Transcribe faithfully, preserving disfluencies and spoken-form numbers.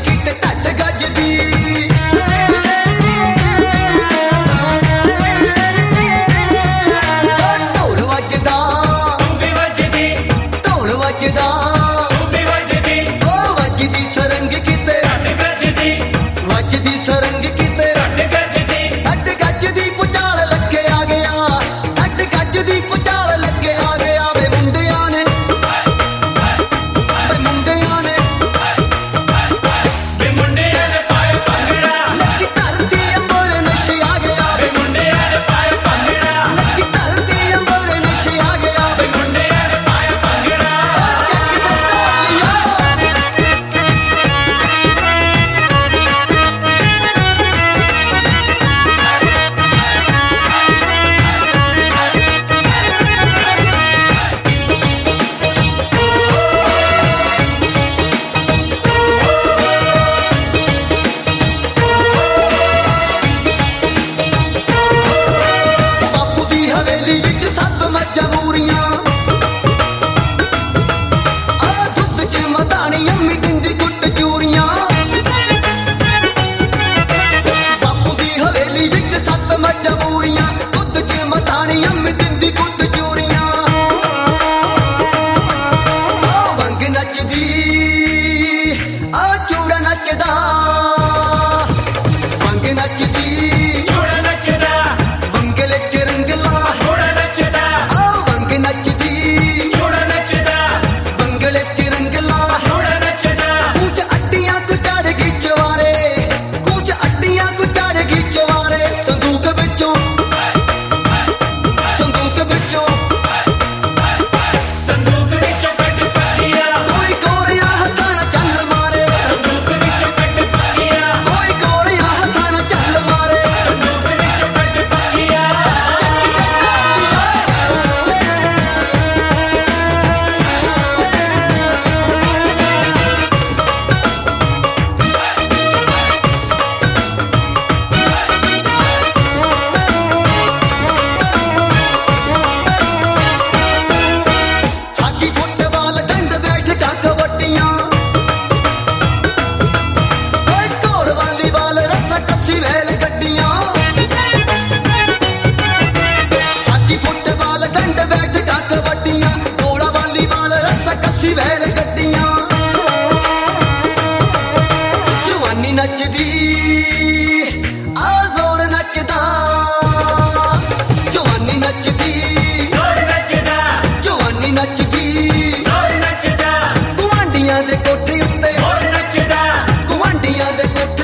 किते ढड गजदी ढोल वजदा ढोल वजदा वजदी सरंग किते वजदी सरंग किते ढड गजदी पुचाल लगे आ गया ढड गजदी पुचाल लगे आ गया वे मुंडिया ने वे मुंडिया ने ਵੇ ਮੁੰਡਿਆਂ ਨੇ ਪਾਇਆ ਭੰਗੜਾ नच धरती अंबर नशे आ गया ਵੇ ਮੁੰਡਿਆਂ ਨੇ ਪਾਇਆ ਭੰਗੜਾ नच धरती अंबर नशे आ गया ਵੇ ਮੁੰਡਿਆਂ ਨੇ ਪਾਇਆ ਭੰਗੜਾ चक दे तालियां बापू दी हवेली विच सत मज्जां बूरियां आ दुध च मदानी अम्मी दिंदी गुट चूरियां बापू दी हवेली विच सत मज्जां बूरियां दुध च मदानी अम्मी दिंदी गुट चूरियां आ वंग नचदी आ चूड़ा नचदा वंग नचदी ਛੋੜਾ ਨੱਚਦਾ वंगले च रंगला ਛੋੜਾ ਨੱਚਦਾ आ वंग नचदी ਛੋੜਾ नੱਚਦਾ वंगले च रंगला ਛੋੜਾ नੱਚਦਾ कुछ अड्डियां तू चढ़गी चवारे कुछ अड्डियां तू चढ़गी चवारे संदूक विचों संदूक विचों ਸੰਦੂਕ ਵਿੱਚੋਂ ਕੱਢ ਪੱਕੀਆਂ कोई गोरियां हत्थां नाल चल मारे ਸੰਦੂਕ ਵਿੱਚੋਂ ਕੱਢ ਪੱਕੀਆਂ कोई गोरियां हत्थां नाल चल मारे ਸੰਦੂਕ ਵਿੱਚੋਂ ਕੱਢ ਪੱਕੀਆਂ हाकी फुटबाल डंड बैठकां कबड्डियां ओए ढोल वालीबाल रस्सा कस्सी वैल गड्डियां हाकी फुटबाल डंड बैठकां कबड्डियां ढोल वालीबाल रस्सा कस्सी वैल गड्डियां जवानी नचदी आ जोर नचदा जवानी नचदी ਜ਼ੋਰ ਨੱਚਦਾ जवानी नचदी ਜ਼ੋਰ ਨੱਚਦਾ ਗੁਆਂਢੀਆਂ ਦੇ ਕੋਠੇ ਉੱਤੇ ਹੋਰ ਨੱਚਦਾ ਗੁਆਂਢੀਆਂ ਦੇ ਕੋਠੇ